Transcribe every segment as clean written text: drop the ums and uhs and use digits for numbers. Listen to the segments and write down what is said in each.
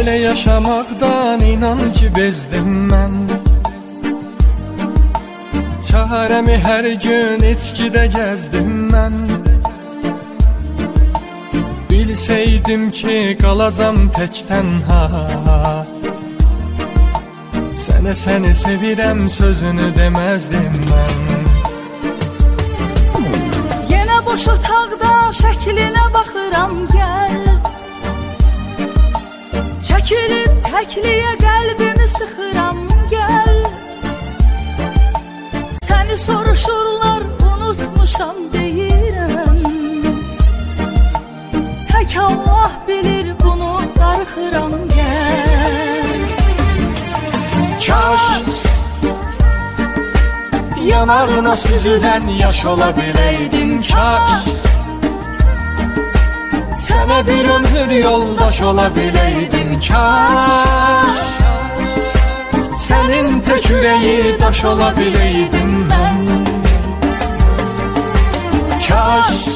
Belə yaşamaqdan inan ki bezdim mən. Çarəmi hər gün içkidə gəzdim mən. Bilsəydim ki qalacam tək tənha, sənə səni sevirəm sözünü deməzdim mən. Yenə boş otaqda şəklinə baxıram gəl. Çəkilib təkliyə qəlbimi sıxıram gəl. Səni soruşurlar unutmuşam deyirəm. Tək Allah bilir bunu darıxıram gəl. Kaş yanağına süzülən yaş ola biləydim. Kaş sənə bir ömür yoldaş ola biləydim. Kaş sənin tək ürəyi daş ola biləydim mən. Kaş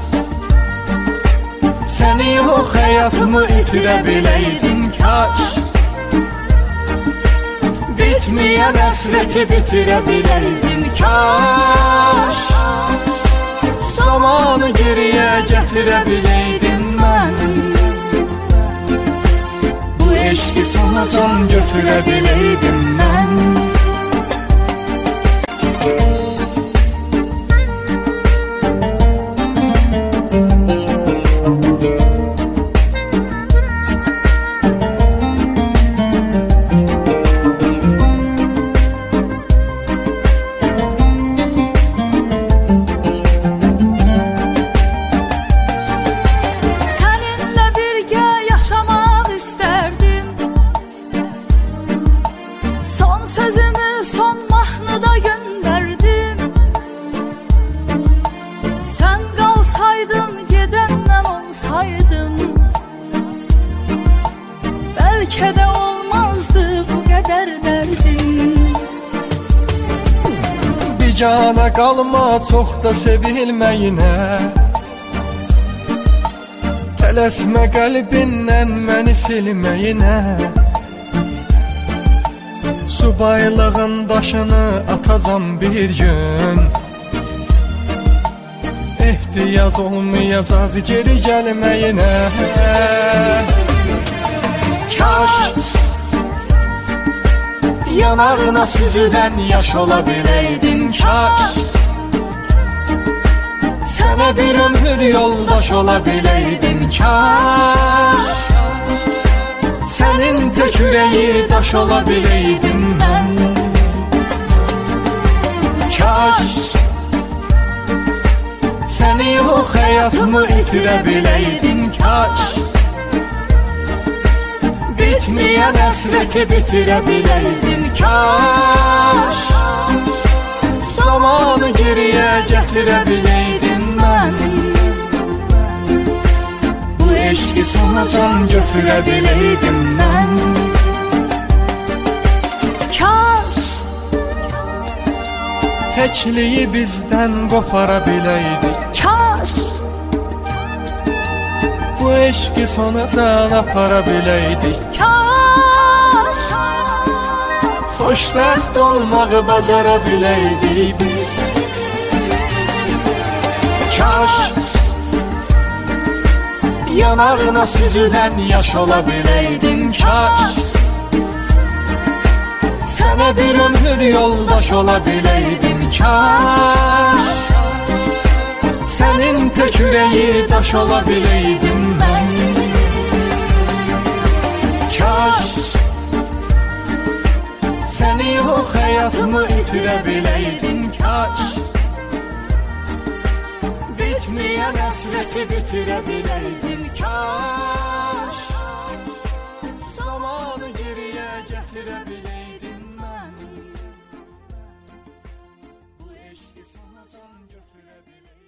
səni yox həyatımı itirə biləydim. Kaş bitməyən həsrəti bitirə biləydim. Kaş zamanı geriyə gətirə biləydim mən. Bu eşqi sana can götürə biləydim mən. Sözümü son mahnıda göndərdim. Sən qalsaydın gedən mən olsaydım, bəlkə də olmazdı bu qədər dərdim. Bir cana qalma çox da sevilməyinə, tələsmə qəlbindən məni silməyinə. Subaylığın daşını atacam bir gün, ehtiyac olmayacaq geri gəlməyinə. Kaş yanağına süzülən yaş ola biləydim. Kaş sənə bir ömür yoldaş ola biləydim. Kaş sənin tək ürəyi daş ola biləydim mən. Kaş səni yox həyatımı itirə biləydim. Kaş bitməyən həsrəti bitirə biləydim. Kaş zamanı geriyə gətirə biləydim mən. Eşqi sana can götürə biləydim mən. Kaş təkliyi bizdən qopara biləydik. Kaş bu eşqi sona can apara biləydik. Kaş xoşbəxt olmağı bacara biləydik biz. Kaş yanağına süzülən yaş ola biləydim. Kaş sənə bir ömür yoldaş ola biləydim. Kaş sənin tək ürəyi daş ola biləydim mən. Kaş səni yox həyatımı itirə biləydim. Kaş bitməyən həsrəti bitirə biləydim. Kaş zamanı geriyə gətirə biləydim mən. Bu eşqi sana can götürə biləydim.